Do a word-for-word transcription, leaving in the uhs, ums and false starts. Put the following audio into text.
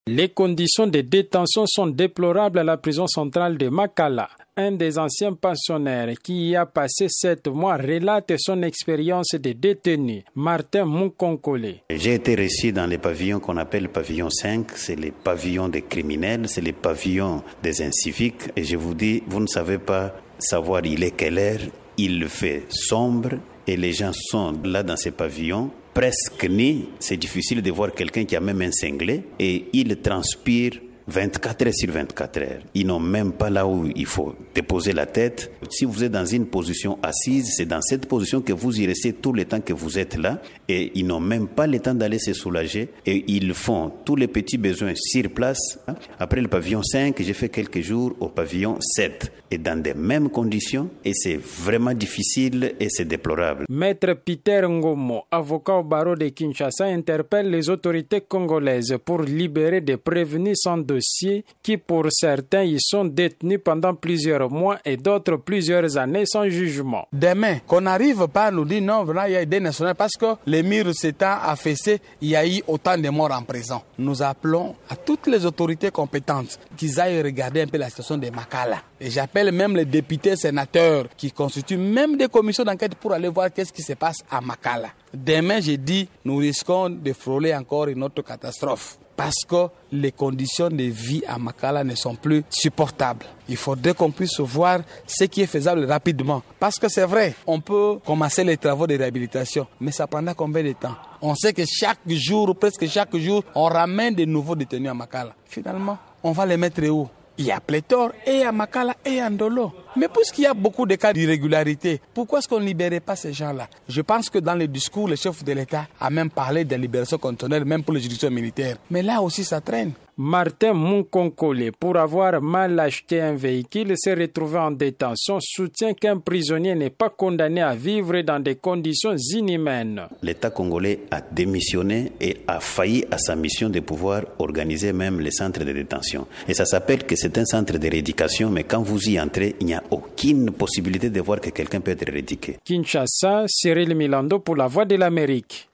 Les conditions de détention sont déplorables à la prison centrale de Makala. Un des anciens pensionnaires qui y a passé sept mois relate son expérience de détenu, Martin Munkonkole. J'ai été reçu dans les pavillons qu'on appelle pavillon cinq, c'est les pavillons des criminels, c'est les pavillons des inciviques. Et je vous dis, vous ne savez pas savoir il est quelle heure, il fait sombre et les gens sont là dans ces pavillons. Presque nus, c'est difficile de voir quelqu'un qui a même un cinglet et il transpire vingt-quatre heures sur vingt-quatre heures. Ils n'ont même pas là où il faut déposer la tête. Si vous êtes dans une position assise, c'est dans cette position que vous y restez tout le temps que vous êtes là. Et ils n'ont même pas le temps d'aller se soulager. Et ils font tous les petits besoins sur place. Après le pavillon cinq, j'ai fait quelques jours au pavillon sept. Et dans les mêmes conditions. Et c'est vraiment difficile et c'est déplorable. Maître Peter Ngomo, avocat au barreau de Kinshasa, interpelle les autorités congolaises pour libérer des prévenus sans dossier qui pour certains y sont détenus pendant plusieurs mois et d'autres plusieurs années sans jugement. Demain, qu'on n'arrive pas à nous dire non, vraiment il y a des nationaux parce que l'émir s'étant affaissé, il y a eu autant de morts en prison. Nous appelons à toutes les autorités compétentes qu'ils aillent regarder un peu la situation de Makala. Et j'appelle même les députés, sénateurs qui constituent même des commissions d'enquête pour aller voir qu'est-ce qui se passe à Makala. Demain, j'ai dit, nous risquons de frôler encore une autre catastrophe. Parce que les conditions de vie à Makala ne sont plus supportables. Il faudrait qu'on puisse voir ce qui est faisable rapidement. Parce que c'est vrai, on peut commencer les travaux de réhabilitation, mais ça prendra combien de temps? On sait que chaque jour, presque chaque jour, on ramène de nouveaux détenus à Makala. Finalement, on va les mettre où? Il y a pléthore et à Makala et à Ndolo. Mais puisqu'il y a beaucoup de cas d'irrégularité, pourquoi est-ce qu'on ne libérait pas ces gens-là? Je pense que dans le discours, le chef de l'État a même parlé de libération conditionnelle, même pour les juridictions militaires. Mais là aussi, ça traîne. Martin Munkonkole, pour avoir mal acheté un véhicule, s'est retrouvé en détention, soutient qu'un prisonnier n'est pas condamné à vivre dans des conditions inhumaines. L'État congolais a démissionné et a failli à sa mission de pouvoir organiser même les centres de détention. Et ça s'appelle que c'est un centre de rééducation, mais quand vous y entrez, il n'y a aucune possibilité de voir que quelqu'un peut être rééduqué. Kinshasa, Cyril Milando pour la Voix de l'Amérique.